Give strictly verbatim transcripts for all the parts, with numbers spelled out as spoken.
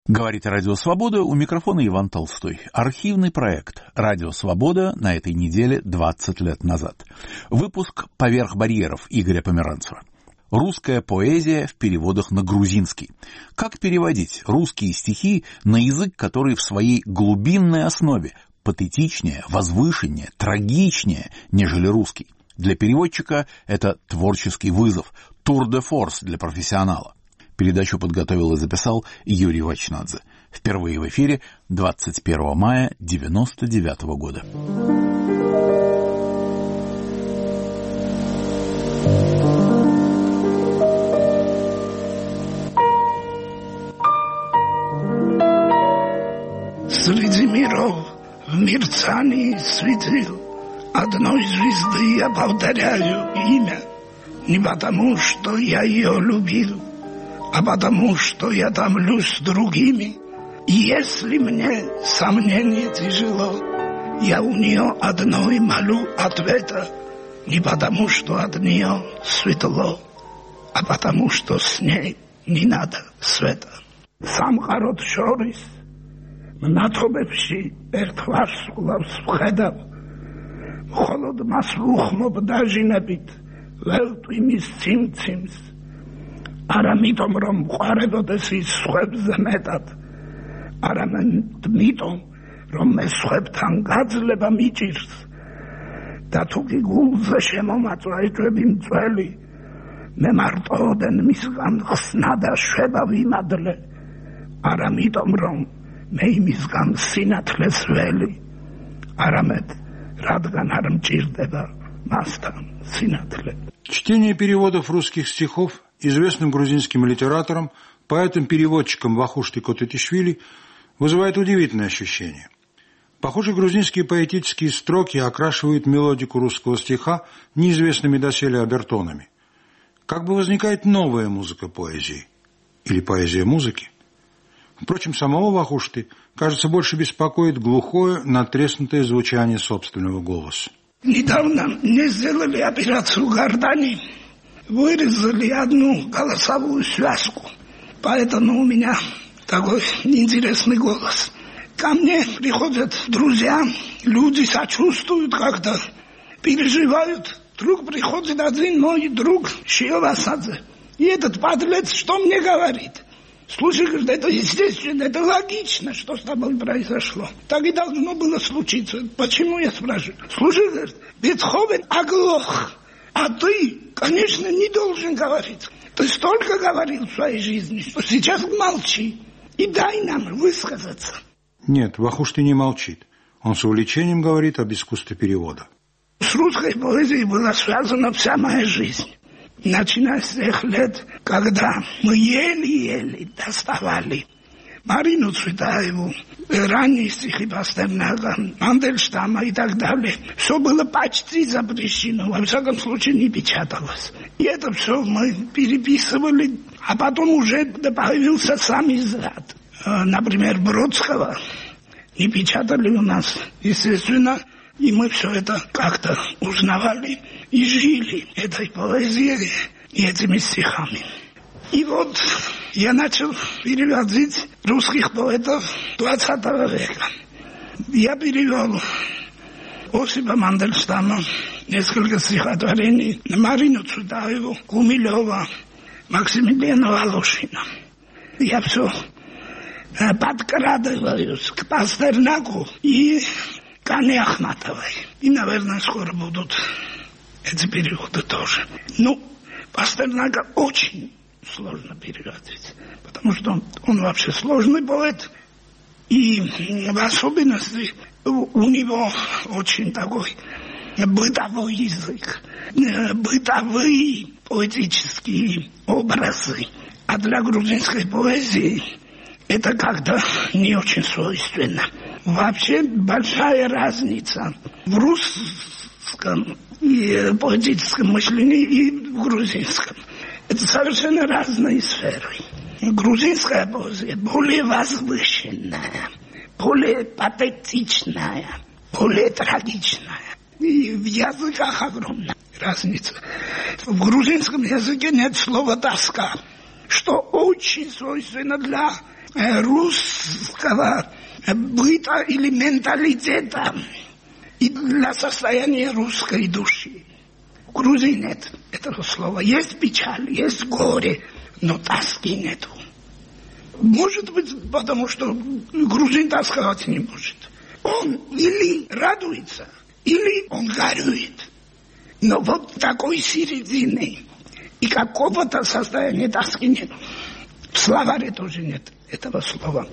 Говорит Радио Свобода, у микрофона Иван Толстой. Архивный проект «Радио Свобода» на этой неделе двадцать лет назад. Выпуск «Поверх барьеров» Игоря Померанцева. Русская поэзия в переводах на грузинский. Как переводить русские стихи на язык, который в своей глубинной основе патетичнее, возвышеннее, трагичнее, нежели русский? Для переводчика это творческий вызов, тур-де-форс для профессионала. Передачу подготовил и записал Юрий Вачнадзе. Впервые в эфире двадцать первого мая девяносто девятого года. Среди миров в мерцании светил одной звезды я повторяю имя, не потому, что я ее любил, а потому, что я томлюсь с другими. И если мне сомнение тяжело, я у нее одной молю ответа, не потому, что от нее светло, а потому, что с ней не надо света. Сам харот шорис, მნათობებში ერთ ვარსკვლავს ვხედავ, მხოლოდ მას ვუხმობ დაჟინებით, ველტვი მის ციმციმს. არამიტომ რომ ვყარებოდეს ის სხვებზე მეტად, არამედ მიტომ რომ მე სხვებთან გაძლება მიჭირს და თუ კი გულზე შემომაწვა ეჭვები მწველი, მე მარტოოდენ მისგან ხსნა და შვება ვიმადლე, არამიტომ რომ მე იმისგან სინათლეს ველი, არამედ რადგან არ მჭირდება მასთან სინათლე. Чтение переводов русских стихов известным грузинским литератором, поэтом-переводчиком Вахушты Котетишвили вызывает удивительное ощущение. Похоже, грузинские поэтические строки окрашивают мелодику русского стиха неизвестными доселе обертонами. Как бы возникает новая музыка поэзии? Или поэзия музыки? Впрочем, самого Вахушты, кажется, больше беспокоит глухое, натреснутое звучание собственного голоса. Недавно мне сделали операцию гортани, вырезали одну голосовую связку, поэтому у меня такой интересный голос. Ко мне приходят друзья, люди сочувствуют как-то, переживают. Вдруг приходит один мой друг Шиовасадзе, и этот подлец что мне говорит? Слушай, говорит, это естественно, это логично, что с тобой произошло. Так и должно было случиться. Почему, я спрашиваю? Слушай, говорит, Бетховен оглох, а ты, конечно, не должен говорить. Ты столько говорил в своей жизни, что сейчас молчи и дай нам высказаться. Нет, Вахушты не молчит. Он с увлечением говорит об искусстве перевода. С русской поэзией была связана вся моя жизнь. Начиная с тех лет, когда мы еле-еле доставали Марину Цветаеву, ранние стихи Пастернака, Мандельштама и так далее. Все было почти запрещено, во всяком случае не печаталось. И это все мы переписывали, а потом уже появился сам издат. Например, Бродского не печатали у нас, естественно, и мы все это как-то узнавали и жили этой поэзией и этими стихами. И вот я начал переводить русских поэтов двадцатого века. Я перевел Осипа Мандельштама, несколько стихотворений, Марину Цветаеву, Гумилева, Максимилиана Волошина. Я все подкрадываюсь к Пастернаку и к Анне Ахматовой. И, наверное, скоро будут эти переводы тоже. Ну, Пастернака очень сложно переводить, потому что он, он вообще сложный поэт. И в особенности у него очень такой бытовой язык, бытовые поэтические образы. А для грузинской поэзии это как-то не очень свойственно. Вообще большая разница в русском и поэтическом мышлении и в грузинском. Это совершенно разные сферы. Грузинская поэзия более возвышенная, более патетичная, более трагичная. И в языках огромная разница. В грузинском языке нет слова «тоска», что очень свойственно для русского быта или менталитета и для состояния русской души. В Грузии нет этого слова. Есть печаль, есть горе, но тоски нету. Может быть, потому что грузин тосковать не может. Он или радуется, или он горюет. Но вот такой середины и какого-то состояния тоски нет. В словаре тоже нет этого слова.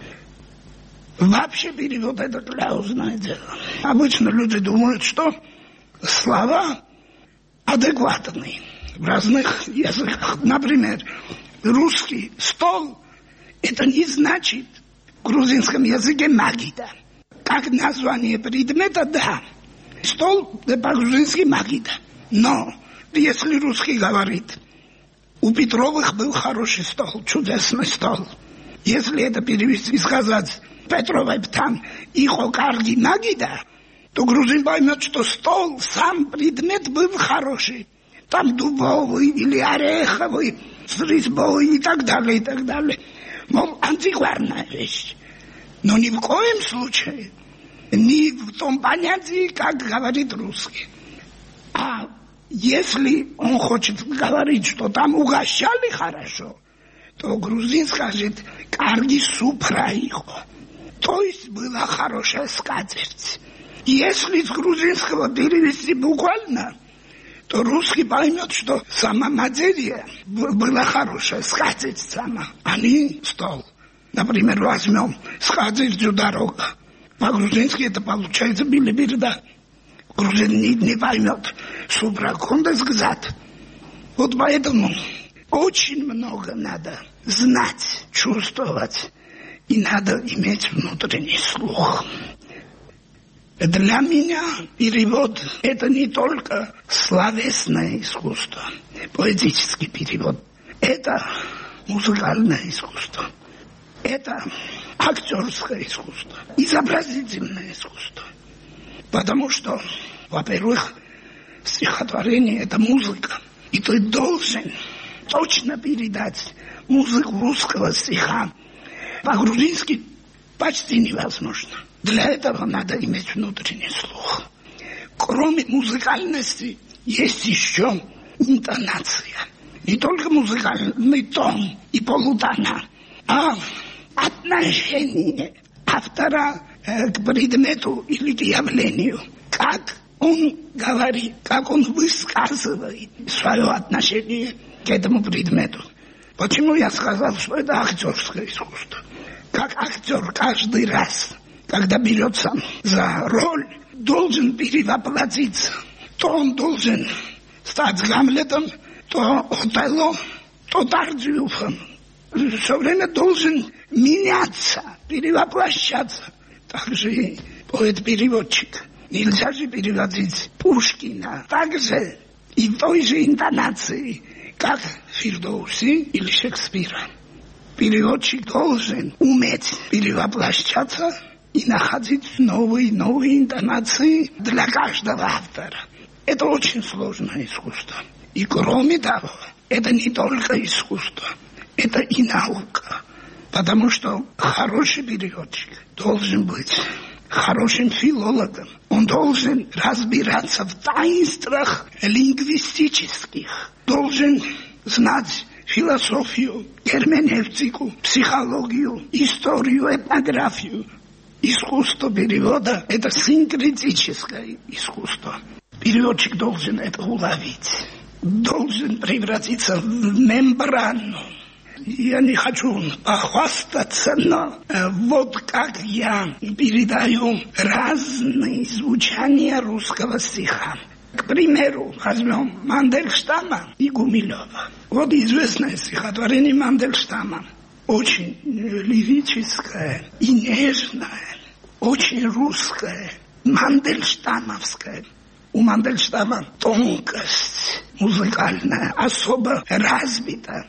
Вообще перевод это кляузное дело. Обычно люди думают, что слова адекватные в разных языках. Например, русский стол это не значит в грузинском языке магида. Как название предмета, да. Стол по-грузински магида. Но если русский говорит, у Петровых был хороший стол, чудесный стол. Если это перевести и сказать Петровой там ихо карги магида, то грузин поймет, что стол, сам предмет был хороший. Там дубовый или ореховый, с резьбой и так далее, и так далее. Мол, антикварная вещь. Но ни в коем случае не в том понятии, как говорит русский. А если он хочет говорить, что там угощали хорошо, то грузин скажет «карги супраихо». То есть была хорошая скатерть. Если с грузинского перевести буквально, то русский поймет, что сама материя была хорошая, скатерть сама, а не стол. Например, возьмем скатертью дорога. По-грузински это получается билиберда. Грузин не, не поймет. Супракондес гзат. Вот поэтому очень много надо знать, чувствовать. И надо иметь внутренний слух. Для меня перевод – это не только словесное искусство, поэтический перевод. Это музыкальное искусство. Это актерское искусство, изобразительное искусство. Потому что, во-первых, стихотворение – это музыка. И ты должен точно передать музыку русского стиха. По-грузински почти невозможно. Для этого надо иметь внутренний слух. Кроме музыкальности есть еще интонация. Не только музыкальный тон и полутона, а отношение автора э, к предмету или к явлению. Как он говорит, как он высказывает свое отношение к этому предмету. Почему я сказал, что это актерское искусство? Как актер каждый раз, когда берется за роль, должен перевоплотиться. То он должен стать Гамлетом, то Отелло, то Тардюфом. Все время должен меняться, перевоплощаться. Так же и поэт-переводчик. Нельзя же переводить Пушкина так же и в той же интонации, как Фирдоуси или Шекспира. Переводчик должен уметь перевоплощаться и находить новые, новые интонации для каждого автора. Это очень сложное искусство. И кроме того, это не только искусство, это и наука. Потому что хороший переводчик должен быть хорошим филологом. Он должен разбираться в таинствах лингвистических. Должен знать философию, герменевтику, психологию, историю, этнографию. Искусство перевода – это синкретическое искусство. Переводчик должен это уловить. Должен превратиться в мембрану. Я не хочу похвастаться, но э, вот как я передаю разные звучания русского стиха. К примеру, возьмем Мандельштама и Гумилева. Вот известное стихотворение Мандельштама. Очень лирическое и нежное, очень русское, мандельштамовское. У Мандельштама тонкость музыкальная особо развита.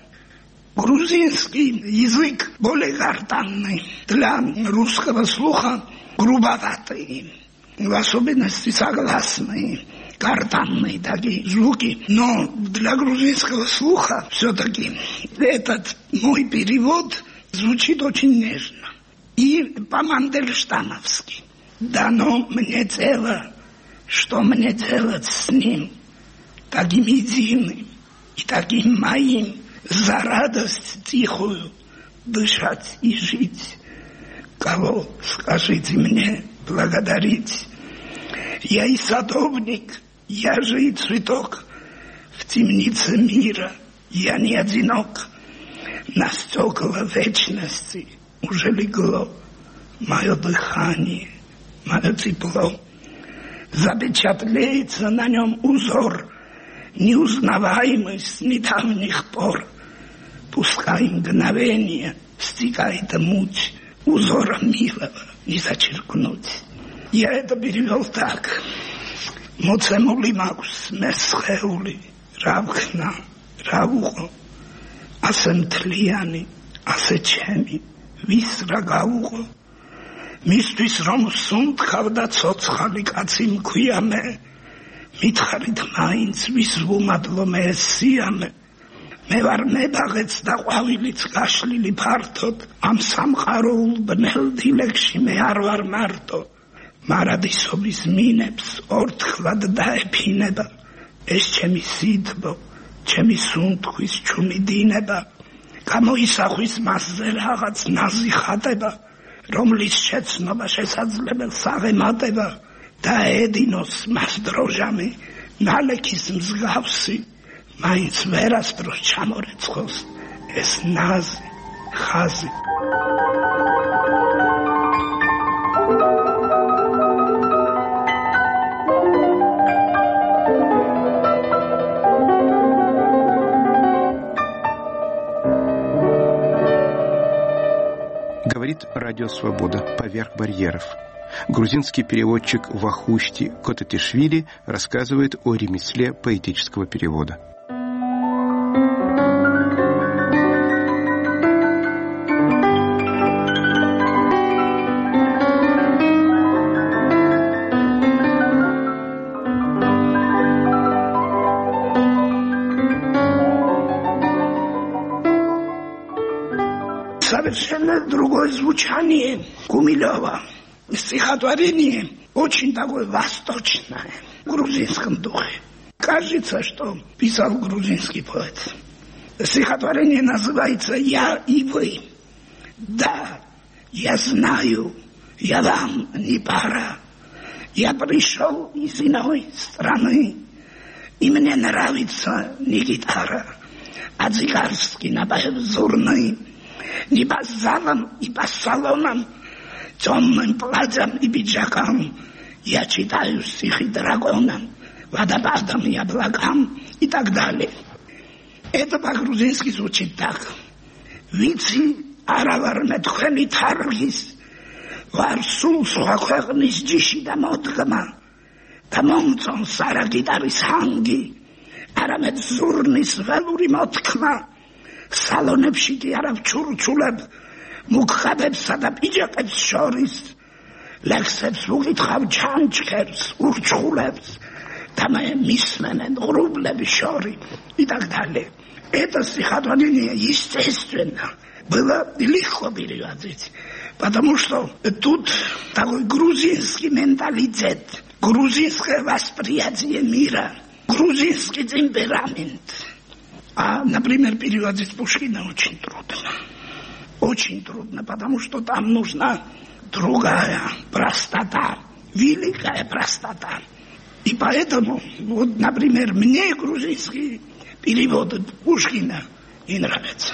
Грузинский язык более гортанный, для русского слуха грубоватый, в особенности согласные, гортанные такие звуки. Но для грузинского слуха все-таки этот мой перевод звучит очень нежно. И по-мандельштамовски. Дано мне дело, что мне делать с ним, таким единым и таким моим, за радость тихую дышать и жить. Кого, скажите мне, благодарить? Я и садовник, я же и цветок, в темнице мира я не одинок. На стекла вечности уже легло мое дыхание, мое тепло. Запечатлеется на нем узор, неузнаваемый с недавних пор. Пускай мгновение стекает муть, узора милого не зачеркнуть. Я это перевел так. Моцемули макус месхеули равхна равухо асентлияни асечеми висрагаухо მისთვის რომ სუნთქავ და ცოცხალი კაცი მქვიამე მითხარით მაინც ვის ვუმადლო მე სიამე მე ვარ მებაღეც და ყვავილიც გაშლილი ფართოდ ამ სამყაროულ ბნელ დილეგში მე არ ვარ მარტო მარადისობის მინებს ორთქლად დაეფინება ეს ჩემი სითბო ჩემი სუნთქვის ჩუმი დინება გამოისახვის მასზე რაღაც ნაზი ხატება რომლის შეცნობა შესაძლებელს აღემატება და ედინოს მას დროჟამი ნალექის მსგავსი მაინც ვერასდროს ჩამორეცხოს ეს ნაზი ხაზი Говорит Радио Свобода «Поверх барьеров». Грузинский переводчик Вахушти Котатишвили рассказывает о ремесле поэтического перевода. Совершенно другое звучание Гумилева. Стихотворение очень такое восточное, в грузинском духе. Кажется, что писал грузинский поэт. Стихотворение называется «Я и вы». Да, я знаю, я вам не пара. Я пришел из иной страны, и мне нравится не гитара, а дзигарский напев зурный. Не по залам и по салонам, темным платьям и пиджакам я читаю стихи драгонам, водопадам и облакам и так далее. Это по-грузински звучит так. Вици аравар метхвени таргис, варсул сухаkwegnis джиши да модгама, да момцон сара гитарис ханги, арамет зурнис велури моткма, სალონებში კი არა ვჩურჩულებ მუქხაბებსა და პიჯაკებს შორის ლექსებს ვუკითხავ ჩანჩქერს ურჩხულებს და მე მისმენენ ღრუბლების შორი и так далее. Это стихотворение естественно было легко переводить, потому что тут такой грузинский менталитет, грузинское восприятие мира, грузинский темперамент. А, например, переводить Пушкина очень трудно. Очень трудно, потому что там нужна другая простота, великая простота. И поэтому, вот, например, мне грузинские переводы Пушкина не нравятся.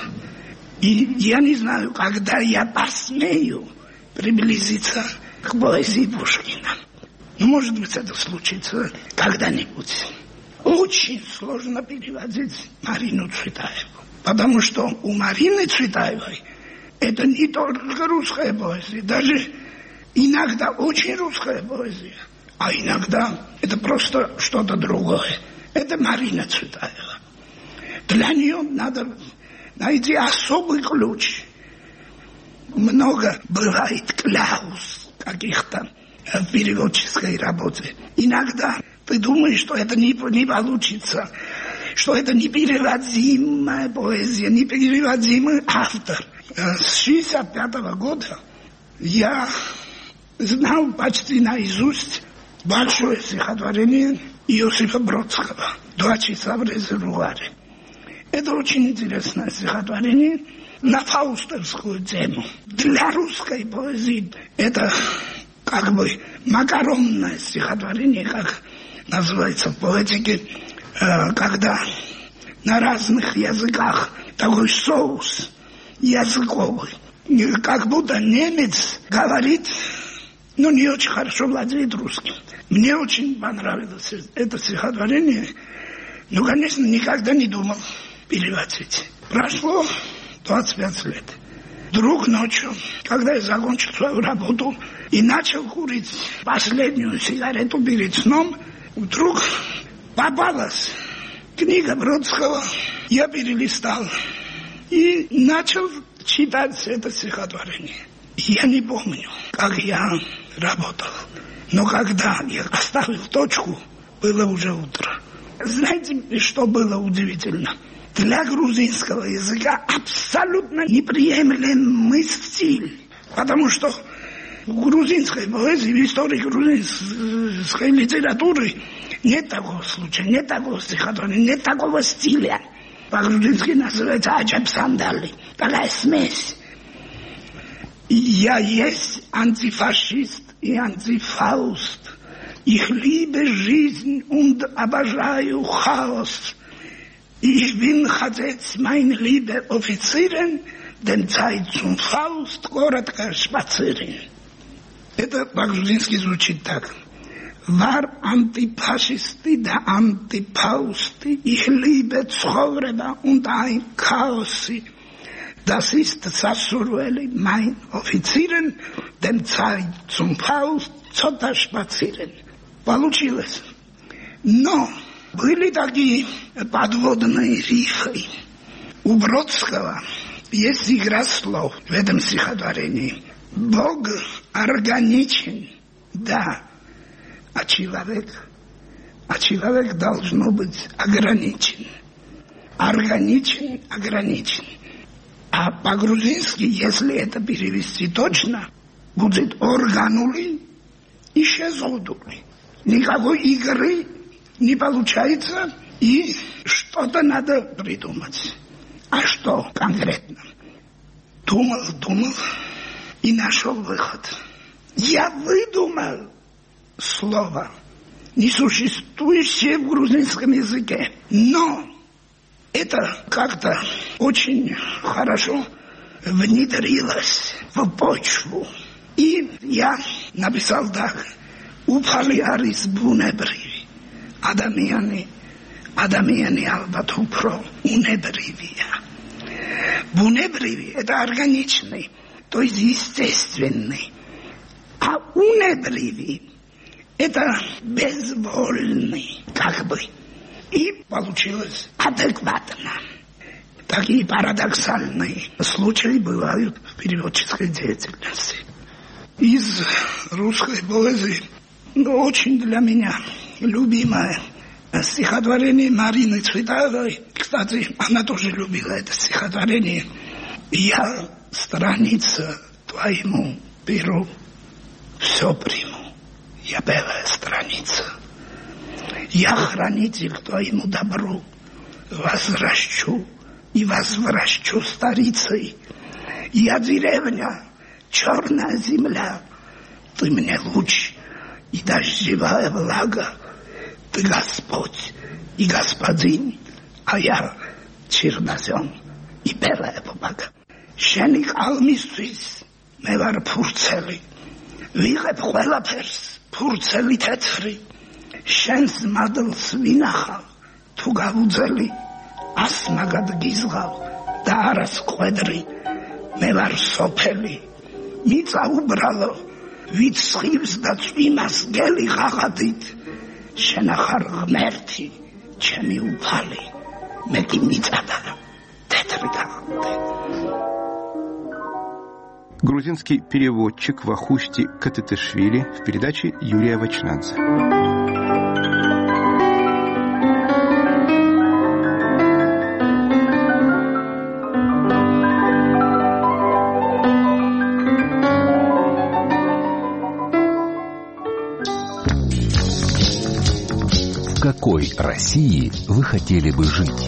И я не знаю, когда я посмею приблизиться к поэзии Пушкина. Ну, может быть, это случится когда-нибудь. Очень сложно переводить Марину Цветаеву, потому что у Марины Цветаевой это не только русская поэзия, даже иногда очень русская поэзия, а иногда это просто что-то другое. Это Марина Цветаева. Для нее надо найти особый ключ. Много бывает кляуз каких-то в переводческой работе. Иногда ты думаешь, что это не, не получится, что это непереводимая поэзия, непереводимый автор. С шестьдесят пятого года я знал почти наизусть большое стихотворение Иосифа Бродского «Два часа в резервуаре». Это очень интересное стихотворение на фаустовскую тему. Для русской поэзии это как бы макаронное стихотворение, как называется в поэтике, когда на разных языках такой соус языковый. Как будто немец говорит, но не очень хорошо владеет русским. Мне очень понравилось это стихотворение, но, конечно, никогда не думал переводить. Прошло двадцать пять лет. Вдруг ночью, когда я закончил свою работу и начал курить последнюю сигарету перед сном, вдруг попалась книга Бродского. Я перелистал и начал читать это стихотворение. Я не помню, как я работал, но когда я поставил точку, было уже утро. Знаете, что было удивительно? Для грузинского языка абсолютно неприемлемый стиль, потому что в грузинской поэзии, в истории грузинской литературы нет такого случая, нет такого стихотворения, нет такого стиля. По-грузински называется аджаб-сандали, такая смесь. Я есть антифашист и антифауст. Ich liebe жизнь und обожаю хаос. Ich bin хотеть, mein liebe Offizieren, denn Zeit zum Faust, коротко spazieren. Это по-грузински звучит так. War Antipaschisti der Antipausti, ich liebe Zoreba und ein Chaosi. Das ist Sassurueli, mein Offizieren, denn Zeit zum Faust, цота spazieren. Получилось. Но были такие подводные рифы. У Бродского есть игра слов в этом стихотворении. Бог органичен, да, а человек, а человек должно быть ограничен. Органичен, ограничен. А по-грузински, если это перевести точно, будет органули и шезодули. Никакой игры не получается, и что-то надо придумать. А что конкретно? Думал, думал и нашел выход. Я выдумал слово, несуществующее в грузинском языке, но это как-то очень хорошо внедрилось в почву. И я написал так. Упали арис бунебриви. Адамияни, адамияни албат упро унебривия. Бунебриви – это органичный, то есть естественный. А унебриви – это безвольный, как бы. И получилось адекватно. Такие парадоксальные случаи бывают в переводческой деятельности. Из русской поэзии, ну, очень для меня любимое стихотворение Марины Цветаевой. Кстати, она тоже любила это стихотворение. Я страница твоему перу, все приму, я белая страница. Я хранитель твоему добру, возвращу и возвращу старицей. Я деревня, черная земля, ты мне луч и дождевая влага, ты Господь и Господин, а я чернозем и белая бумага. Шеник алмиствис, მე ვარ ფურცელი, ვიღებ ყველაფერს, ფურცელი თეთრი, შენს მადლს ვინახავ, თუ გავუძელი, ასმაგად გიზღავ და არას ყვედრი, მე ვარ სოფელი, მიწა უბრალო, ვით სხივს და წვიმას გელი ღაღადით, შენ ახარ ღმერთი, ჩემი უფალი, მე კი მიწა და თეთრი გავხდე. Грузинский переводчик Вахушти Катетешвили в передаче Юрия Вачнадзе. какой России вы хотели бы жить?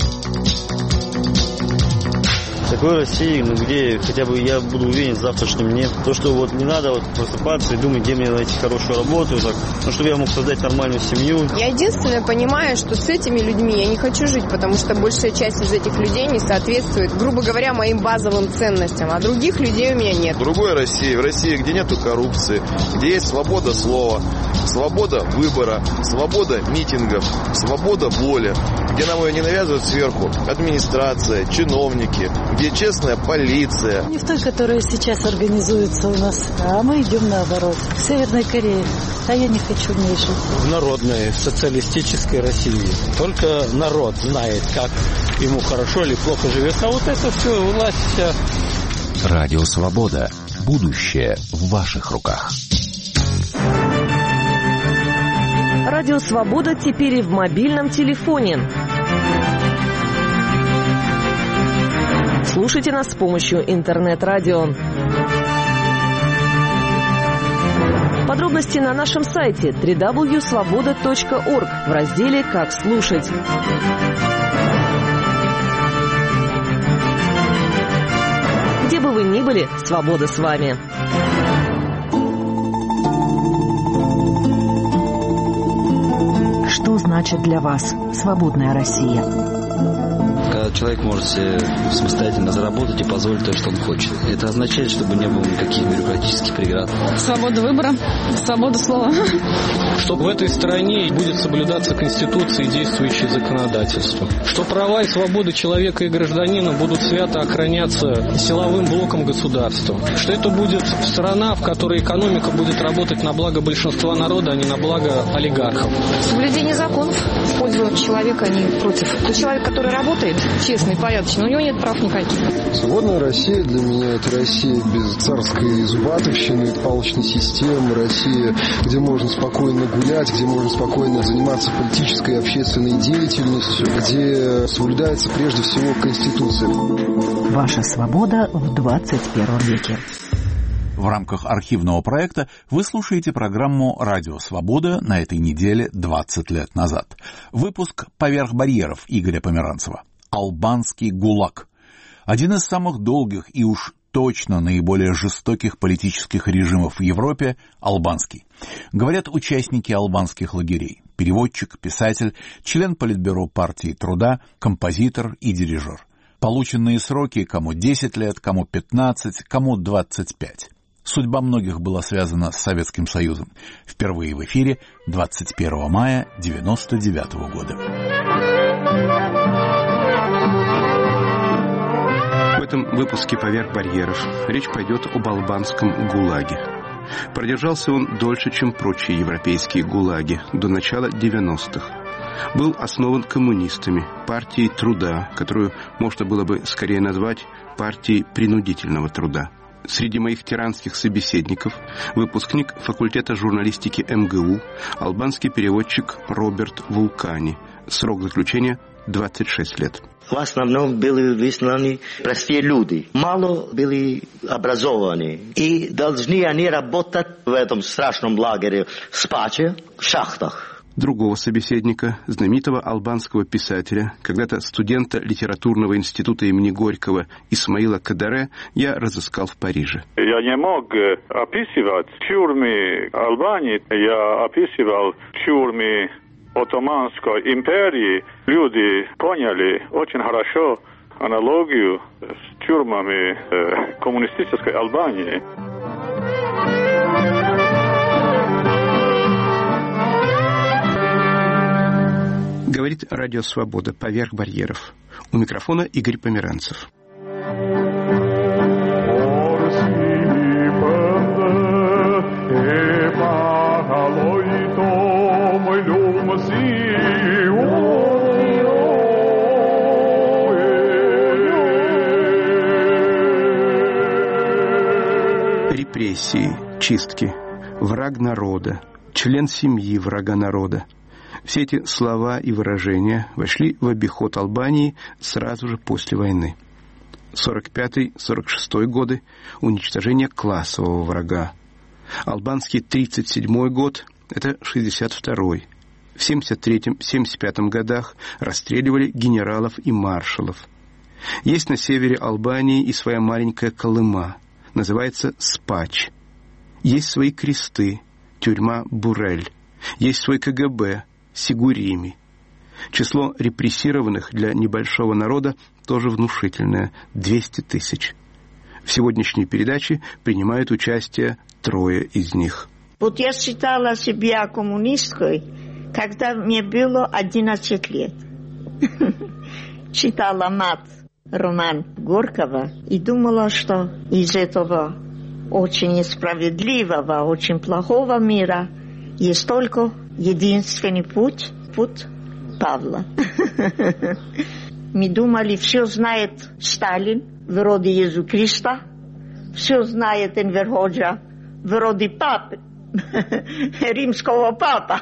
В такой России, ну, где хотя бы я буду уверен в завтрашнем дне. То, что вот не надо вот просыпаться и думать, где мне найти хорошую работу, так, ну, чтобы я мог создать нормальную семью. Я единственное понимаю, что с этими людьми я не хочу жить, потому что большая часть из этих людей не соответствует, грубо говоря, моим базовым ценностям, а других людей у меня нет. В другой России, в России, где нету коррупции, где есть свобода слова, свобода выбора, свобода митингов, свобода воли, где нам ее не навязывают сверху администрация, чиновники, где честная полиция. Не в той, которая сейчас организуется у нас, а мы идем наоборот. К Северной Корее. А я не хочу в ней жить. В народной социалистической России. Только народ знает, как ему хорошо или плохо живется. А вот это все, власть вся. Радио Свобода. Будущее в ваших руках. Радио Свобода теперь и в мобильном телефоне. Слушайте нас с помощью интернет-радио. Подробности на нашем сайте дабл ю дабл ю дабл ю точка свобода точка орг в разделе «Как слушать». Где бы вы ни были, свобода с вами. Что значит для вас свободная Россия? Когда человек может себе самостоятельно заработать и позволить то, что он хочет. Это означает, чтобы не было никаких бюрократических преград. Свобода выбора, свобода слова. Чтобы в этой стране будет соблюдаться Конституция и действующее законодательство. Что права и свободы человека и гражданина будут свято охраняться силовым блоком государства. Что это будет страна, в которой экономика будет работать на благо большинства народа, а не на благо олигархов. Соблюдение законов в пользу человека, а не против. Тот человек, который работает, честный, порядочный, у него нет прав никаких. Свободная Россия для меня — это Россия без царской зубатовщины, палочной системы, Россия, где можно спокойно гулять, где можно спокойно заниматься политической и общественной деятельностью, где соблюдается прежде всего Конституция. Ваша свобода в двадцать первом веке. В рамках архивного проекта вы слушаете программу «Радио Свобода» на этой неделе двадцать лет назад. Выпуск «Поверх барьеров» Игоря Померанцева. Албанский ГУЛАГ. Один из самых долгих и уж точно наиболее жестоких политических режимов в Европе – албанский. Говорят участники албанских лагерей. Переводчик, писатель, член Политбюро партии труда, композитор и дирижер. Полученные сроки кому десять лет, кому пятнадцать, кому двадцать пять. Судьба многих была связана с Советским Союзом. Впервые в эфире двадцать первого мая девяносто девятого года. В этом выпуске «Поверх барьеров» речь пойдет об албанском ГУЛАГе. Продержался он дольше, чем прочие европейские ГУЛАГи, до начала девяностых. Был основан коммунистами, партией труда, которую можно было бы скорее назвать партией принудительного труда. Среди моих тиранских собеседников выпускник факультета журналистики эм гэ у, албанский переводчик Роберт Вулкани. Срок заключения двадцать шесть лет. В основном были высланы простые люди, мало были образованы. И должны они работать в этом страшном лагере Спаче, в шахтах. Другого собеседника, знаменитого албанского писателя, когда-то студента литературного института имени Горького Исмаила Кадаре, я разыскал в Париже. Я не мог описывать тюрьмы Албании, я описывал тюрьмы Отоманской империи. Люди поняли очень хорошо аналогию с тюрьмами э, коммунистической Албании. Говорит Радио Свобода «Поверх барьеров». У микрофона Игорь Померанцев. Репрессии, чистки, враг народа, член семьи врага народа. Все эти слова и выражения вошли в обиход Албании сразу же после войны. сорок пятый — сорок шестой годы – уничтожение классового врага. Албанский тридцать седьмой год – это шестьдесят второй. В семьдесят третьем — семьдесят пятом годах расстреливали генералов и маршалов. Есть на севере Албании и своя маленькая Колыма, называется Спач. Есть свои кресты, тюрьма Бурель. Есть свой ка гэ бэ, Сигурими. Число репрессированных для небольшого народа тоже внушительное – двести тысяч. В сегодняшней передаче принимают участие трое из них. Вот я считала себя коммунисткой, когда мне было одиннадцать лет. Читала «Мат», роман Горького, и думала, что из этого очень несправедливого, очень плохого мира есть только единственный путь, путь Павла. Мы думали, все знает Сталин, вроде Иисуса Христа, все знает Энверходжа, вроде папы, римского папа.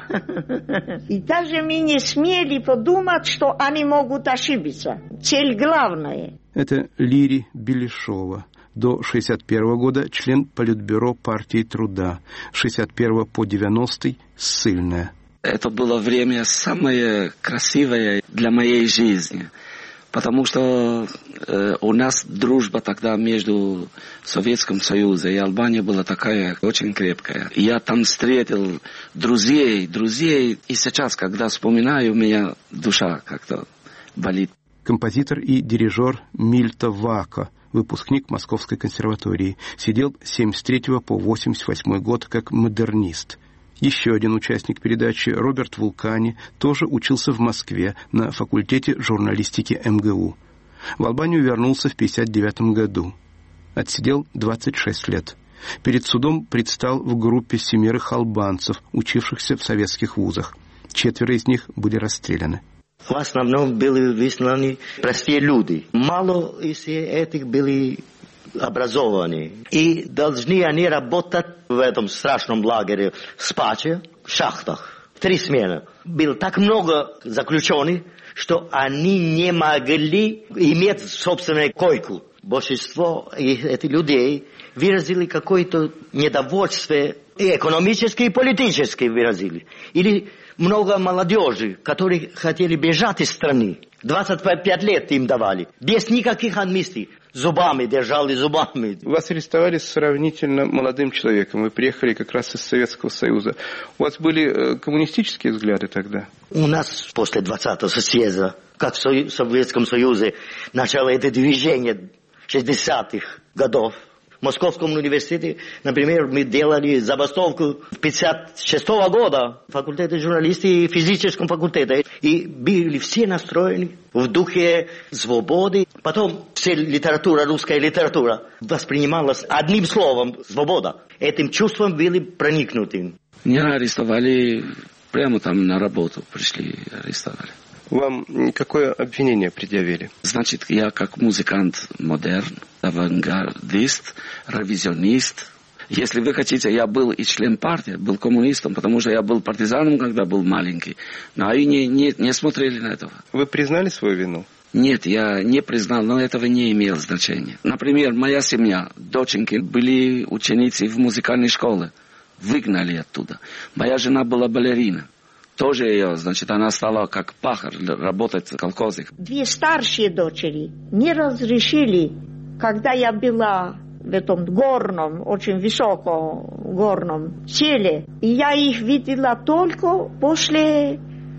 И даже мы не смели подумать, что они могут ошибиться. Цель главная. Это Лири Белешова. До шестьдесят первого года член Политбюро партии труда. С шестьдесят первого по девяностый ссыльная. Это было время самое красивое для моей жизни. Потому что э, у нас дружба тогда между Советским Союзом и Албанией была такая очень крепкая. Я там встретил друзей, друзей. И сейчас, когда вспоминаю, у меня душа как-то болит. Композитор и дирижер Мильто Вако, выпускник Московской консерватории, сидел с семьдесят третьего по восемьдесят восьмой год как модернист. Еще один участник передачи, Роберт Вулкани, тоже учился в Москве на факультете журналистики эм гэ у. В Албанию вернулся в пятьдесят девятом году. Отсидел двадцать шесть лет. Перед судом предстал в группе семерых албанцев, учившихся в советских вузах. Четверо из них были расстреляны. В основном были высланы простые люди. Мало из этих были образованы. И должны они работать в этом страшном лагере в Спаче, в шахтах. Три смены. Было так много заключенных, что они не могли иметь собственную койку. Большинство этих людей выразили какое-то недовольство, и экономически, и политически выразили. Или много молодежи, которые хотели бежать из страны. двадцать пять лет им давали, без никаких амнистий. Зубами держали, зубами. Вас арестовали с сравнительно молодым человеком. Вы приехали как раз из Советского Союза. У вас были коммунистические взгляды тогда? У нас после двадцатого съезда, как в Советском Союзе, начало это движение шестидесятых годов. В Московском университете, например, мы делали забастовку пятьдесят шестого года в факультете журналистики и физическом факультете. И были все настроены в духе свободы. Потом вся литература, русская литература воспринималась одним словом – свобода. Этим чувством были проникнуты. Меня арестовали прямо там на работу, пришли арестовали. Вам какое обвинение предъявили? Значит, я как музыкант модерн, авангардист, ревизионист. Если вы хотите, я был и член партии, был коммунистом, потому что я был партизаном, когда был маленький. Но они не, не смотрели на этого. Вы признали свою вину? Нет, я не признал, но этого не имело значения. Например, моя семья, доченьки, были ученицы в музыкальной школе. Выгнали оттуда. Моя жена была балерина. Тоже ее, значит, она стала как пахарь работать в колхозах. Две старшие дочери не разрешили, когда я была в этом горном, очень высоком горном селе, и я их видела только после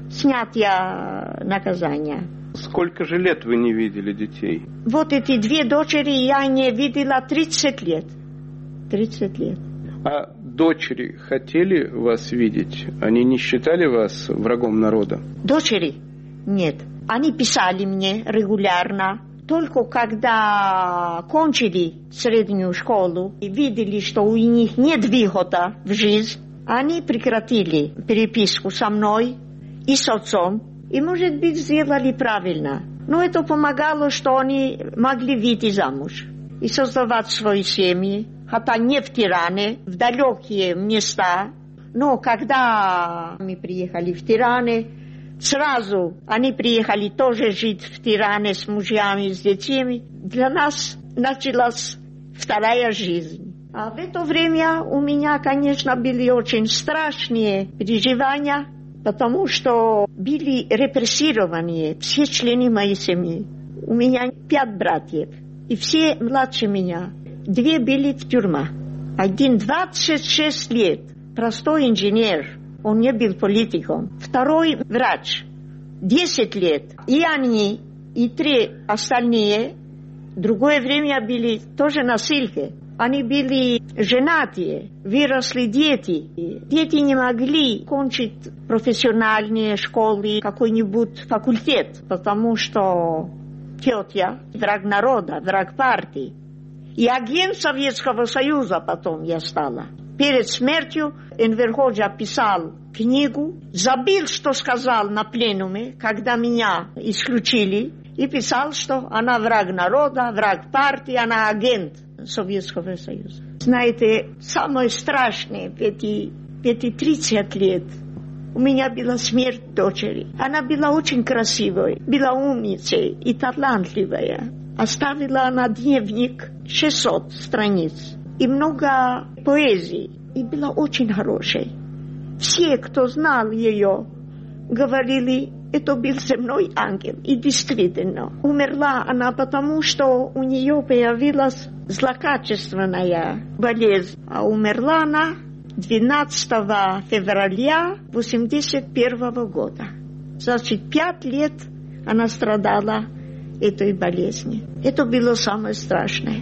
снятия наказания. Сколько же лет вы не видели детей? Вот эти две дочери я не видела тридцать лет. тридцать лет. А дочери хотели вас видеть? Они не считали вас врагом народа? Дочери? Нет. Они писали мне регулярно. Только когда кончили среднюю школу и видели, что у них нет выхода в жизнь, они прекратили переписку со мной и с отцом. И, может быть, сделали правильно. Но это помогало, что они могли выйти замуж и создавать свои семьи. Хотя не в Тиране, в далекие места. Но когда мы приехали в Тиране, сразу они приехали тоже жить в Тиране с мужьями, с детьми. Для нас началась вторая жизнь. А в это время у меня, конечно, были очень страшные переживания, потому что были репрессированы все члены моей семьи. У меня пять братьев, и все младше меня. Две были в тюрьме. Один двадцать шесть лет, простой инженер, он не был политиком. Второй врач, десять лет. И они, и три остальные, в другое время были тоже насильники. Они были женатые, выросли дети. Дети не могли кончить профессиональные школы, какой-нибудь факультет, потому что тетя враг народа, враг партии. И агент Советского Союза потом я стала. Перед смертью Энвер Ходжа писал книгу, забыл, что сказал на пленуме, когда меня исключили, и писал, что она враг народа, враг партии, она агент Советского Союза. Знаете, самое страшное в эти, в эти тридцать лет у меня была смерть дочери. Она была очень красивой, была умницей и талантливая. Оставила она дневник шестьсот страниц и много поэзии. И была очень хорошей. Все, кто знал ее, говорили, это был земной ангел. И действительно, умерла она потому, что у нее появилась злокачественная болезнь. А умерла она двенадцатого февраля восемьдесят первого года. Значит, пять лет она страдала этой болезни. Это было самое страшное.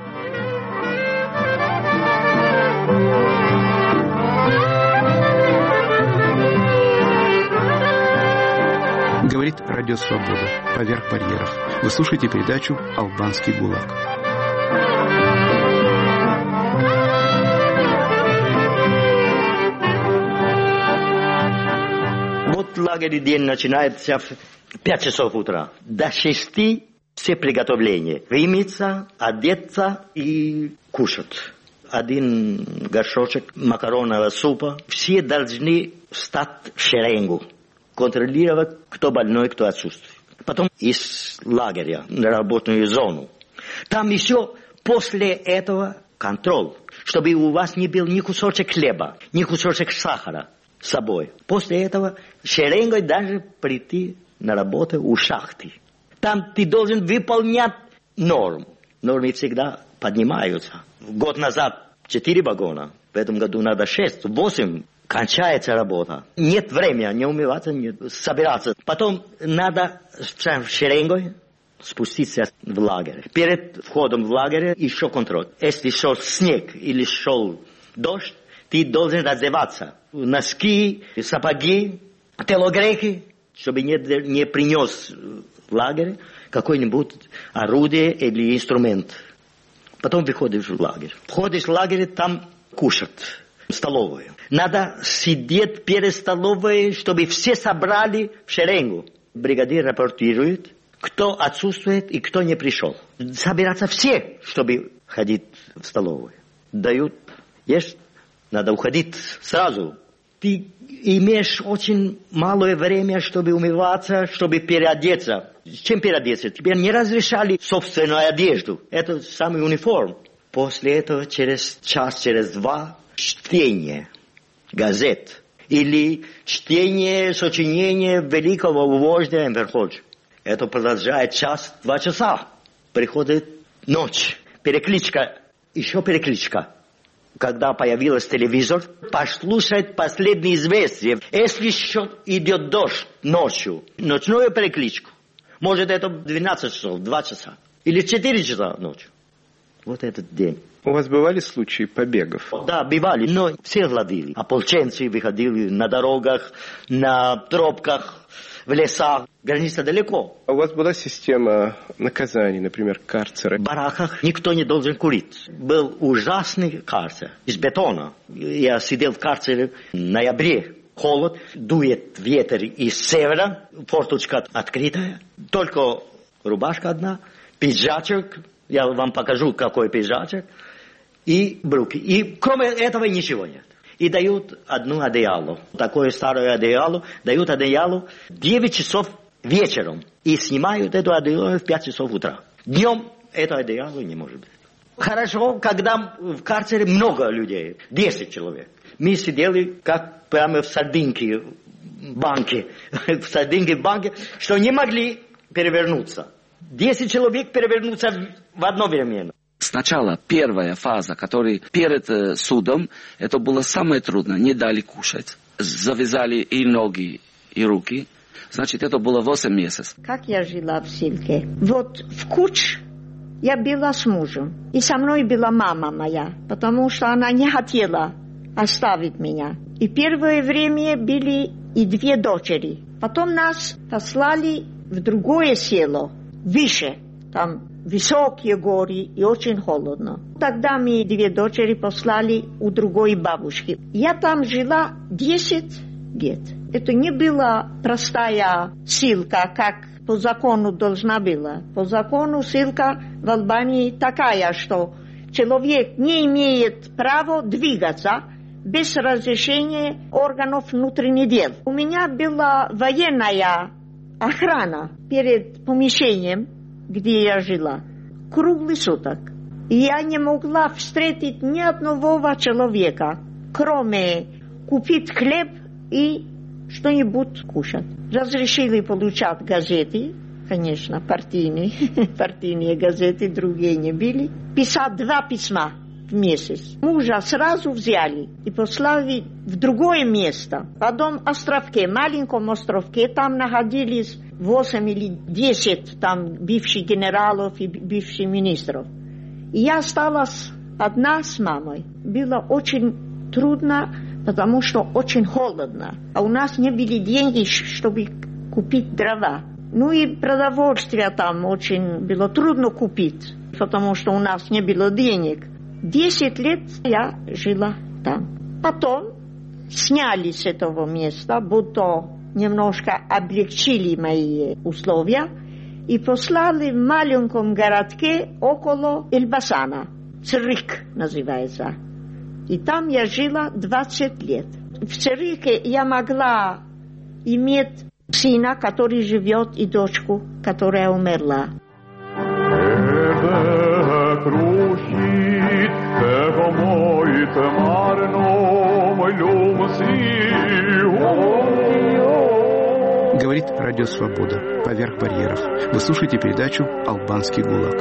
Говорит Радио Свобода. Поверх барьеров. Вы слушаете передачу «Албанский ГУЛАГ». Вот лагерь день начинается в пять часов утра. До шести все приготовления. Вымыться, одеться и кушать. Один горшочек макаронного супа. Все должны встать в шеренгу. Контролировать, кто больной, кто отсутствует. Потом из лагеря на работную зону. Там еще после этого контроль, чтобы у вас не был ни кусочек хлеба, ни кусочек сахара с собой. После этого шеренгой даже прийти на работу у шахты. Там ты должен выполнять норму. Нормы всегда поднимаются. Год назад четыре вагона, в этом году надо шесть, восемь. Кончается работа. Нет времени не умываться, не собираться. Потом надо в шеренгой спуститься в лагерь. Перед входом в лагерь еще контроль. Если шел снег или шел дождь, ты должен раздеваться. Носки, сапоги, телогрейки, чтобы не, не принес в лагерь какое-нибудь орудие или инструмент. Потом выходишь в лагерь. Входишь в лагерь, там кушать. Столовую. Надо сидеть перед столовой, чтобы все собрали в шеренгу. Бригадир рапортирует, кто отсутствует и кто не пришел. Собираться все, чтобы ходить в столовую. Дают есть, надо уходить сразу. Ты имеешь очень малое время, чтобы умываться, чтобы переодеться. Чем переодеться? Тебе не разрешали собственную одежду. Это самый униформ. После этого через час, через два чтение газет или чтение сочинения великого вождя Энвер Ходжи. Это продолжает час, два часа. Приходит ночь. Перекличка, еще перекличка. Когда появился телевизор, послушать последние известия. Если еще идет дождь ночью, ночную перекличку. Может, это двенадцать часов, два часа. Или четыре часа ночью. Вот этот день. У вас бывали случаи побегов? Да, бывали, но все ловили. Ополченцы выходили на дорогах, на тропках, в лесах. Граница далеко. А у вас была система наказаний, например, карцера? В бараках никто не должен курить. Был ужасный карцер из бетона. Я сидел в карцере в ноябре. Холод, дует ветер из севера, форточка открытая. Только рубашка одна, пиджачок. Я вам покажу, какой пиджачок. И брюки. И кроме этого ничего нет. И дают одну одеяло. Такое старое одеяло. Дают одеяло девять часов вечером. И снимают это одеяло в пять часов утра. Днем это одеяло не может быть. Хорошо, когда в карцере много людей. десять человек. Мы сидели как прямо в сардинке банке, деньги в банке, что не могли перевернуться. Десять человек перевернутся в одно время. Сначала первая фаза, которая перед э, судом, это было самое трудное, не дали кушать. Завязали и ноги, и руки. Значит, это было восемь месяцев. Как я жила в ссылке? Вот в Куч я была с мужем. И со мной была мама моя, потому что она не хотела оставить меня. И первое время были и две дочери. Потом нас послали в другое село, выше. Там высокие горы и очень холодно. Тогда мы две дочери послали у другой бабушки. Я там жила десять лет. Это не была простая ссылка, как по закону должна была. По закону ссылка в Албании такая, что человек не имеет права двигаться без разрешения органов внутренних дел. У меня была военная охрана перед помещением, где я жила, круглый суток. И я не могла встретить ни одного человека, кроме купить хлеб и что-нибудь кушать. Разрешили получать газеты, конечно, партийные, партийные газеты, другие не были. Писать два письма в месяц. Мужа сразу взяли и послали в другое место. В одном островке, маленьком островке, там находились восемь или десять там бывших генералов и бывших министров. И я осталась одна с мамой. Было очень трудно, потому что очень холодно. А у нас не были деньги, чтобы купить дрова. Ну и продовольствие там очень было трудно купить, потому что у нас не было денег. Десять лет я жила там. Потом сняли с этого места, будто немножко облегчили мои условия и послали в маленьком городке около Эльбасана. Црик называется. И там я жила двадцать лет. В Црике я могла иметь сына, который живет, и дочку, которая умерла. Говорит Радио Свобода. Поверх барьеров. Вы слушаете передачу «Албанский ГУЛАГ».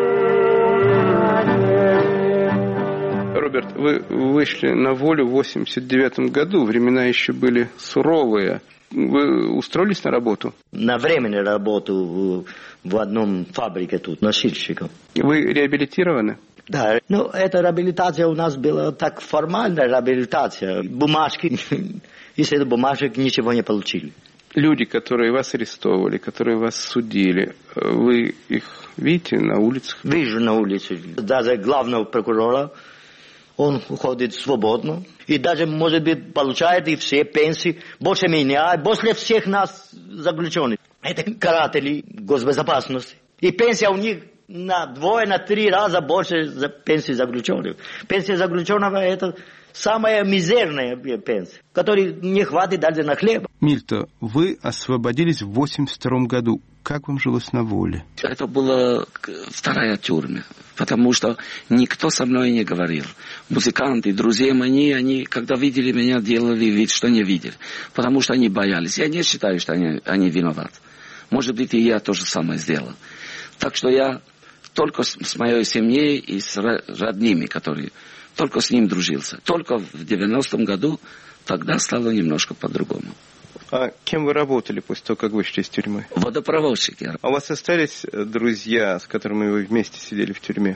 Роберт, вы вышли на волю в восемьдесят девятом году. Времена еще были суровые. Вы устроились на работу? На временную работу в, в одном фабрике тут, носильщиком. Вы реабилитированы? Да, ну, эта реабилитация у нас была так формальная реабилитация. Бумажки, из этих бумажек ничего не получили. Люди, которые вас арестовывали, которые вас судили, вы их видите на улицах? Вижу на улице. Даже главного прокурора, он ходит свободно. И даже, может быть, получает и все пенсии больше меня, больше всех нас заключенных. Это каратели госбезопасности. И пенсия у них на двое, на три раза больше за пенсии заключенных. Пенсия заключенного – это самая мизерная пенсия, которой не хватит даже на хлеб. Мильто, вы освободились в восемьдесят втором году. Как вам жилось на воле? Это была вторая тюрьма, потому что никто со мной не говорил. Музыканты, друзья мои, они, когда видели меня, делали вид, что не видели, потому что они боялись. Я не считаю, что они, они виноваты. Может быть, и я то же самое сделал. Так что я только с, с моей семьей и с родными, которые... Только с ним дружился. Только в девяностом году тогда стало немножко по-другому. А кем вы работали после того, как вышли из тюрьмы? Водопроводчик. А у вас остались друзья, с которыми вы вместе сидели в тюрьме?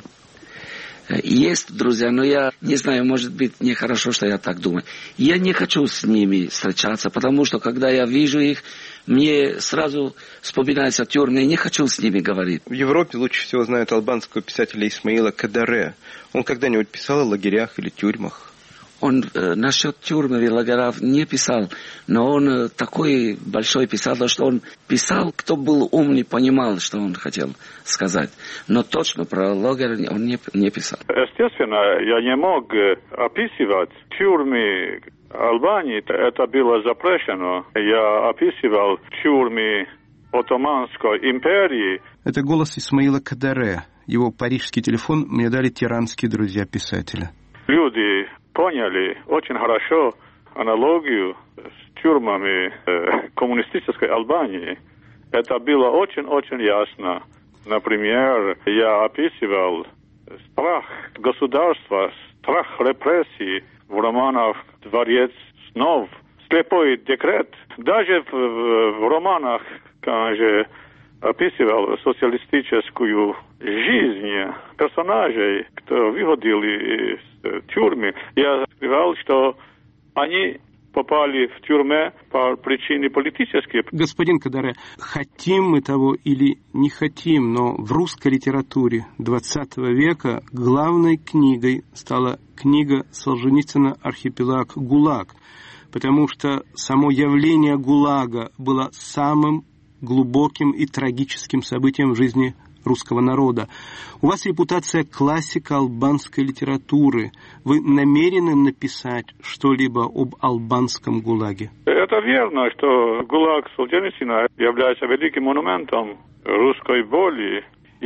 Есть друзья, но я не знаю, может быть, нехорошо, что я так думаю. Я не хочу с ними встречаться, потому что, когда я вижу их, мне сразу вспоминается тюрьма, и не хочу с ними говорить. В Европе лучше всего знают албанского писателя Исмаила Кадаре. Он когда-нибудь писал о лагерях или тюрьмах? Он э, насчет тюрьмы и лагеров не писал, но он э, такой большой писатель, что он писал, кто был умный, понимал, что он хотел сказать. Но точно про лагерь он не, не писал. Естественно, я не мог описывать тюрьмы Албании, это было запрещено. Я описывал тюрьмы Отоманской империи. Это голос Исмаила Кадаре. Его парижский телефон мне дали тиранские друзья писателя. Люди поняли очень хорошо аналогию с тюрьмами э, коммунистической Албании, это было очень-очень ясно. Например, я описывал страх государства, страх репрессий в романах «Дворец снов», «Слепой декрет». Даже в, в, в романах, конечно, описывал социалистическую жизнь персонажей, кто выходили из тюрьмы. Я сказал, что они попали в тюрьму по причине политической. Господин Кадаре, хотим мы того или не хотим, но в русской литературе двадцатого века главной книгой стала книга Солженицына «Архипелаг ГУЛАГ», потому что само явление ГУЛАГа было самым глубоким и трагическим событием в жизни русского народа. У вас репутация классика албанской литературы. Вы намерены написать что-либо об албанском ГУЛАГе? Это верно, что ГУЛАГ Солженицына является великим монументом русской боли.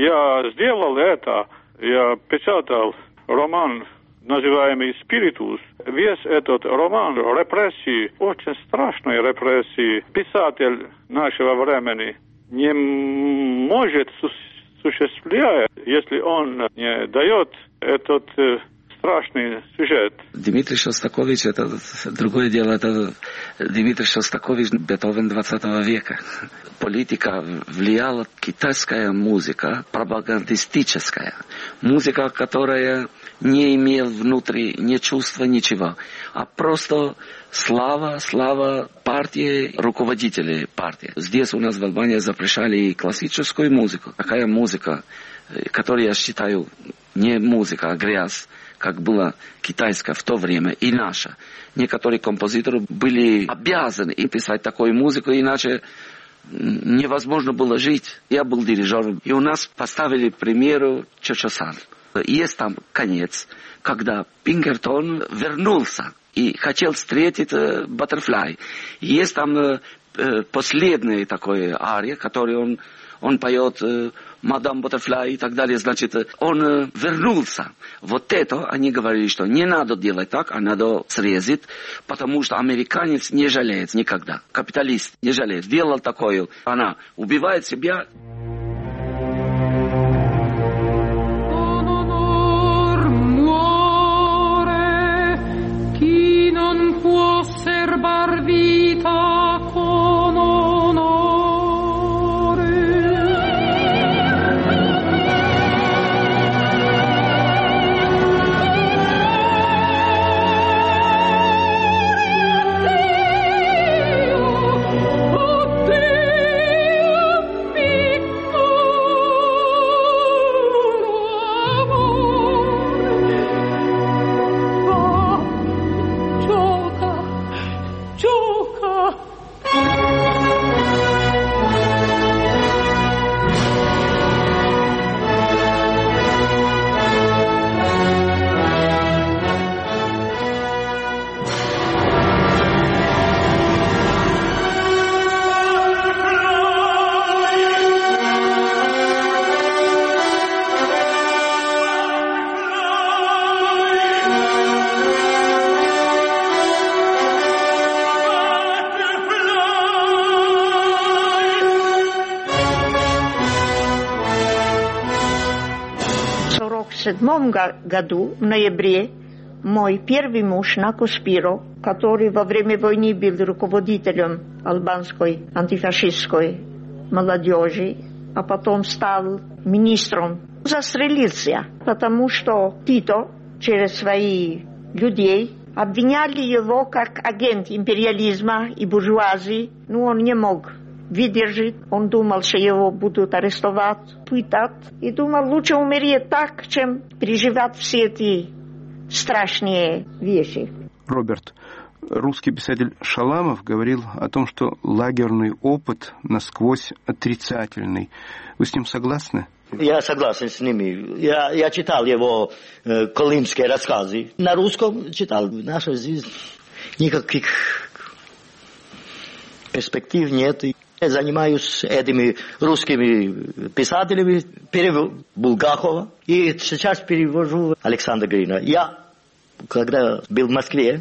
Я сделал это. Я печатал роман, называемый «Спиритус». Весь этот роман репрессии, очень страшные репрессии, писатель нашего времени не может осуществлять, если он не дает этот э, страшный сюжет. Дмитрий Шостакович, это другое дело, это Дмитрий Шостакович, Бетховен двадцатого века. Политика влияла, китайская музыка, пропагандистическая. Музыка, которая не имела внутри ни чувства, ничего, а просто слава, слава партии, руководителей партии. Здесь у нас в Албании запрещали и классическую музыку. Такая музыка, которую я считаю не музыка, а грязь, как была китайская в то время, и наша. Некоторые композиторы были обязаны писать такую музыку, иначе невозможно было жить. Я был дирижером, и у нас поставили к примеру Чочосан. Есть там конец, когда Пинкертон вернулся и хотел встретить э, Баттерфляй. Есть там э, последняя такая ария, которую он, он поет э, «Мадам Баттерфляй» и так далее. Значит, он э, вернулся. Вот это они говорили, что не надо делать так, а надо срезать, потому что американец не жалеет никогда. Капиталист не жалеет. Сделал такое, она убивает себя. Serbar vita con onore. В седьмом году, в ноябре, мой первый муж Нако Спиро, который во время войны был руководителем албанской антифашистской молодежи, а потом стал министром, застрелился, потому что Тито через своих людей обвиняли его как агент империализма и буржуазии, но он не мог выдержать. Он думал, что его будут арестовать, пытать. И думал, лучше умереть так, чем переживать все эти страшные вещи. Роберт, русский писатель Шаламов говорил о том, что лагерный опыт насквозь отрицательный. Вы с ним согласны? Я согласен с ними. Я, я читал его э, колымские рассказы. На русском читал. Наша жизнь никаких перспектив нет. Я занимаюсь этими русскими писателями, перевел Булгакова, и сейчас перевожу Александра Грина. Я, когда был в Москве,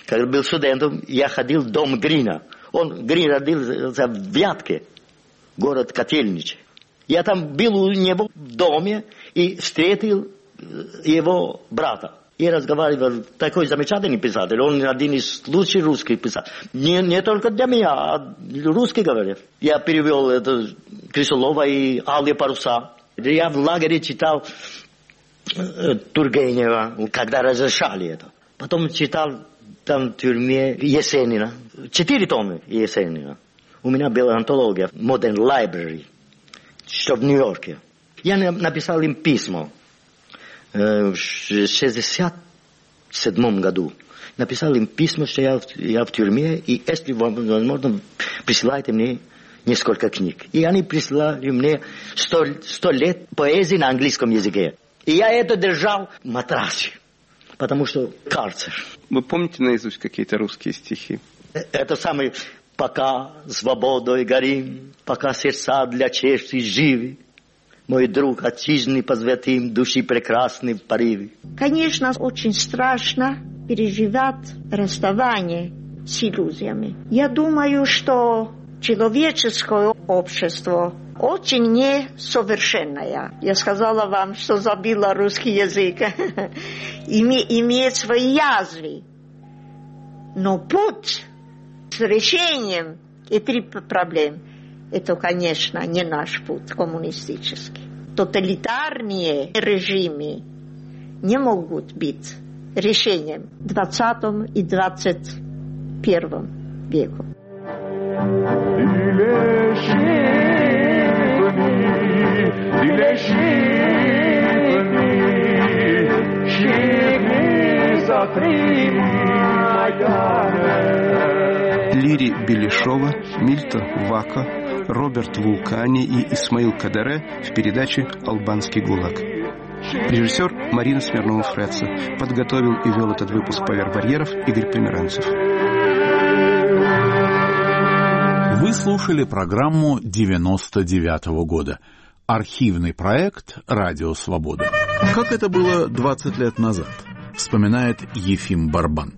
Когда был студентом, я ходил в дом Грина. Он, Грин, родился в Вятке, город Котельничий. Я там был у него в доме и встретил его брата. И разговаривал, такой замечательный писатель, он один из лучших русских писателей. Не, не только для меня, а русский говорит. Я перевел это Крысолова и «Алые паруса». Я в лагере читал э, Тургенева, когда разрешали это. Потом читал там в тюрьме Есенина. Четыре тома Есенина. У меня была антология Modern Library, что в Нью-Йорке. Я написал им письмо. В шестьдесят седьмом году написал им письмо, что я, я в тюрьме, и если возможно, присылайте мне несколько книг. И они присылали мне сто, сто лет поэзии на английском языке. И я это держал в матрасе, потому что карцер. Вы помните наизусть какие-то русские стихи? Это самый «Пока свободой горим, пока сердца для чести живы, мой друг отчизны посвятим, души прекрасны в порыве». Конечно, очень страшно переживать расставание с иллюзиями. Я думаю, что человеческое общество очень несовершенное. Я сказала вам, что забыла русский язык. Имеет свои язвы. Но путь с решением этих проблем — это, конечно, не наш путь коммунистический. Тоталитарные режимы не могут быть решением в двадцатом и двадцать первом веку. Лири Белешова, Мильто Вака, Роберт Вулкани и Исмаил Кадаре в передаче «Албанский ГУЛАГ». Режиссер Марина Смирнова-Фреца. Подготовил и вел этот выпуск «Поверх барьеров» Игорь Померанцев. Вы слушали программу девяносто девятого года. Архивный проект «Радио Свобода». Как это было двадцать лет назад, вспоминает Ефим Барбан.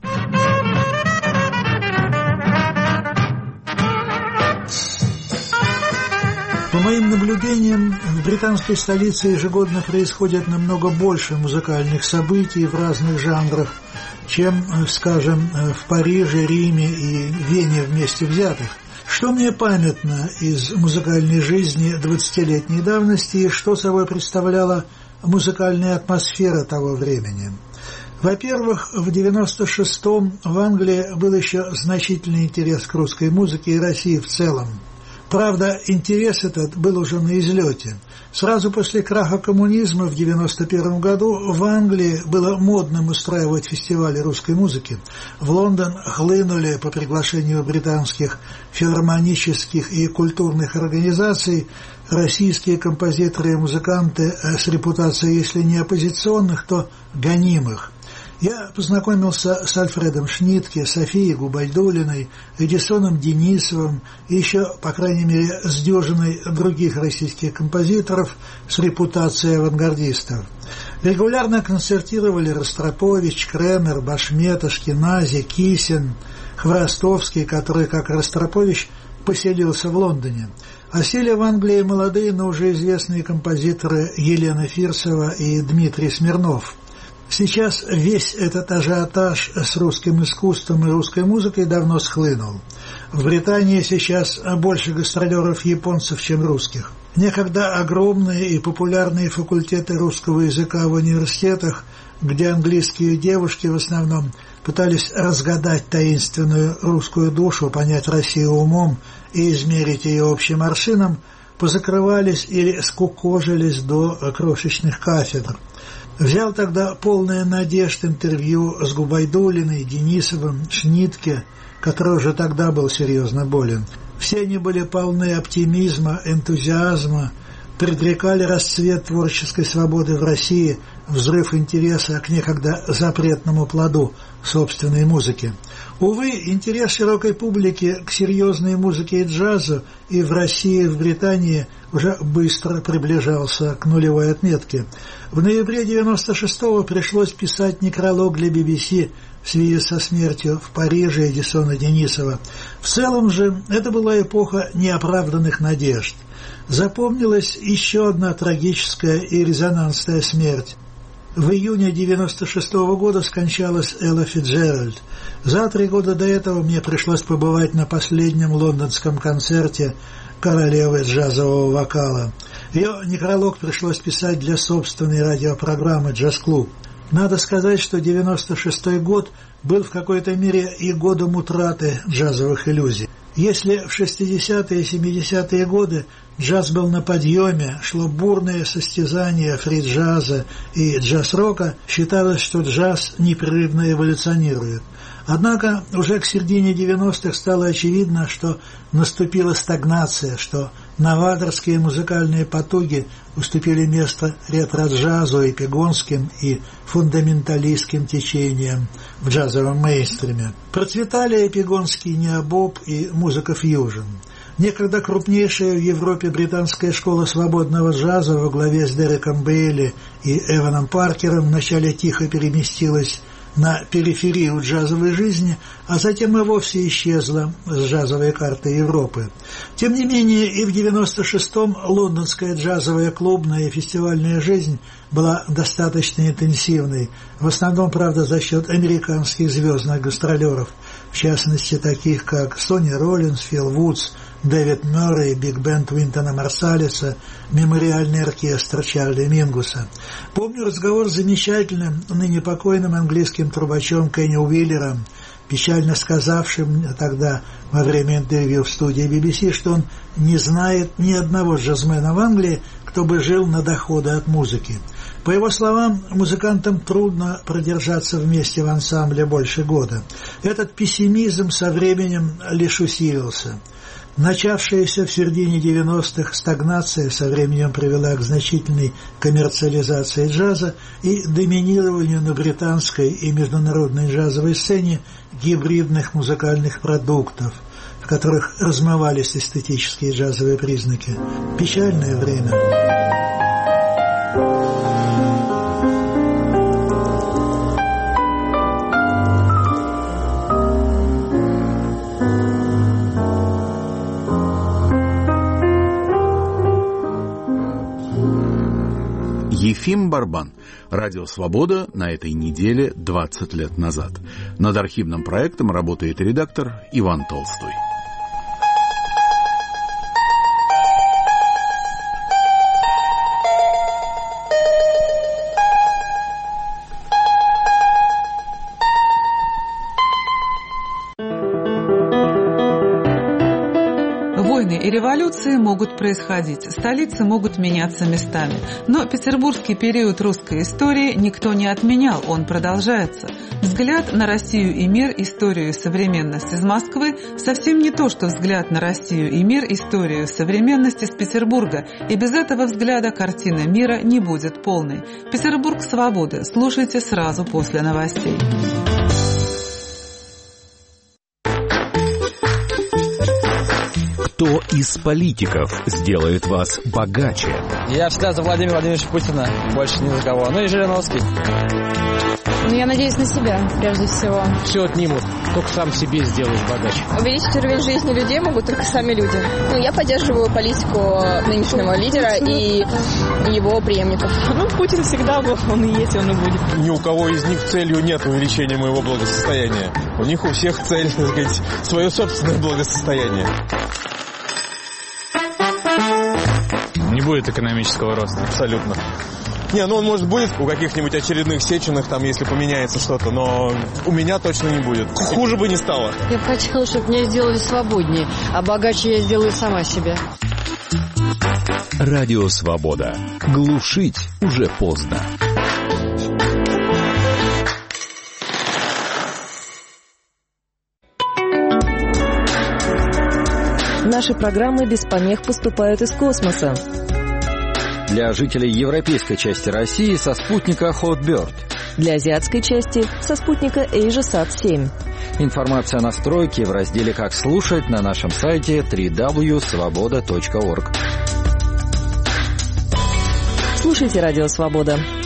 По моим наблюдениям, в британской столице ежегодно происходит намного больше музыкальных событий в разных жанрах, чем, скажем, в Париже, Риме и Вене вместе взятых. Что мне памятно из музыкальной жизни двадцатилетней давности и что собой представляла музыкальная атмосфера того времени? Во-первых, в девяносто шестом в Англии был еще значительный интерес к русской музыке и России в целом. Правда, интерес этот был уже на излете. Сразу после краха коммунизма в девяносто первом году в Англии было модным устраивать фестивали русской музыки. В Лондон хлынули по приглашению британских филармонических и культурных организаций российские композиторы и музыканты с репутацией, если не оппозиционных, то гонимых. Я познакомился с Альфредом Шнитке, Софией Губайдуллиной, Эдисоном Денисовым и еще, по крайней мере, с дюжиной других российских композиторов с репутацией авангардистов. Регулярно концертировали Ростропович, Кремер, Башмет, Ашкенази, Кисин, Хворостовский, который, как Ростропович, поселился в Лондоне. А сели в Англии молодые, но уже известные композиторы Елена Фирсова и Дмитрий Смирнов. Сейчас весь этот ажиотаж с русским искусством и русской музыкой давно схлынул. В Британии сейчас больше гастролеров японцев, чем русских. Некогда огромные и популярные факультеты русского языка в университетах, где английские девушки в основном пытались разгадать таинственную русскую душу, понять Россию умом и измерить ее общим аршином, позакрывались или скукожились до крошечных кафедр. Взял тогда полное надежд интервью с Губайдуллиной, Денисовым, Шнитке, который уже тогда был серьезно болен. Все они были полны оптимизма, энтузиазма, предрекали расцвет творческой свободы в России взрыв интереса к некогда запретному плоду собственной музыки. Увы, интерес широкой публики к серьезной музыке и джазу и в России, и в Британии уже быстро приближался к нулевой отметке. В ноябре девяносто шестого пришлось писать некролог для би би си в связи со смертью в Париже Эдисона Денисова. В целом же это была эпоха неоправданных надежд. Запомнилась еще одна трагическая и резонансная смерть. В июне девяносто шестого года скончалась Элла Фицджеральд. За три года до этого мне пришлось побывать на последнем лондонском концерте королевы джазового вокала. Ее некролог пришлось писать для собственной радиопрограммы «Джаз-клуб». Надо сказать, что девяносто шестой год был в какой-то мере и годом утраты джазовых иллюзий. Если в шестидесятые и семидесятые годы джаз был на подъеме, шло бурное состязание фри-джаза и джаз-рока, считалось, что джаз непрерывно эволюционирует. Однако уже к середине девяностых стало очевидно, что наступила стагнация, что новаторские музыкальные потуги уступили место ретро-джазу, эпигонским и фундаменталистским течениям в джазовом мейнстриме. Процветали эпигонский необоб и музыка фьюжн. Некогда крупнейшая в Европе британская школа свободного джаза во главе с Дереком Бейли и Эваном Паркером вначале тихо переместилась на периферию джазовой жизни, а затем и вовсе исчезла с джазовой карты Европы. Тем не менее, и в девяносто шестом лондонская джазовая клубная и фестивальная жизнь была достаточно интенсивной, в основном, правда, за счет американских звездных гастролеров, в частности, таких как Сонни Роллинс, Фил Вудс, Дэвид Мюррей, биг-бенд Уинтона Марсалиса, мемориальный оркестр Чарли Мингуса. Помню разговор с замечательным, ныне покойным английским трубачом Кенни Уиллером, печально сказавшим тогда во время интервью в студии би би си, что он не знает ни одного джазмена в Англии, кто бы жил на доходы от музыки. По его словам, музыкантам трудно продержаться вместе в ансамбле больше года. Этот пессимизм со временем лишь усилился. Начавшаяся в середине девяностых стагнация со временем привела к значительной коммерциализации джаза и доминированию на британской и международной джазовой сцене гибридных музыкальных продуктов, в которых размывались эстетические джазовые признаки. Печальное время. Ефим Барбан. Радио «Свобода» на этой неделе двадцать лет назад. Над архивным проектом работает редактор Иван Толстой. И революции могут происходить, столицы могут меняться местами. Но петербургский период русской истории никто не отменял, он продолжается. Взгляд на Россию и мир, историю и современность из Москвы совсем не то, что взгляд на Россию и мир, историю и современность из Петербурга. И без этого взгляда картина мира не будет полной. Петербург свободы. Слушайте сразу после новостей. Кто из политиков сделает вас богаче? Я всегда за Владимира Владимировича Путина, больше ни за кого. Ну и Жириновский. Ну, я надеюсь на себя, прежде всего. Все отнимут, только сам себе сделаешь богаче. Увеличить уровень жизни людей могут только сами люди. Ну, я поддерживаю политику нынешнего лидера и его преемников. Ну, Путин всегда был, он и есть, он и будет. Ни у кого из них целью нет увеличения моего благосостояния. У них у всех цель, так сказать, свое собственное благосостояние. Не будет экономического роста. Абсолютно. Не, ну он, может, будет у каких-нибудь очередных Сеченых, там, если поменяется что-то, но у меня точно не будет. Хуже бы не стало. Я бы хотела, чтобы меня сделали свободнее, а богаче я сделаю сама себя. Радио «Свобода». Глушить уже поздно. Наши программы без помех поступают из космоса. Для жителей европейской части России со спутника Hotbird. Для азиатской части со спутника AsiaSat семь. Информация о настройке в разделе «Как слушать» на нашем сайте дабл ю дабл ю дабл ю точка свобода точка орг. Слушайте «Радио Свобода».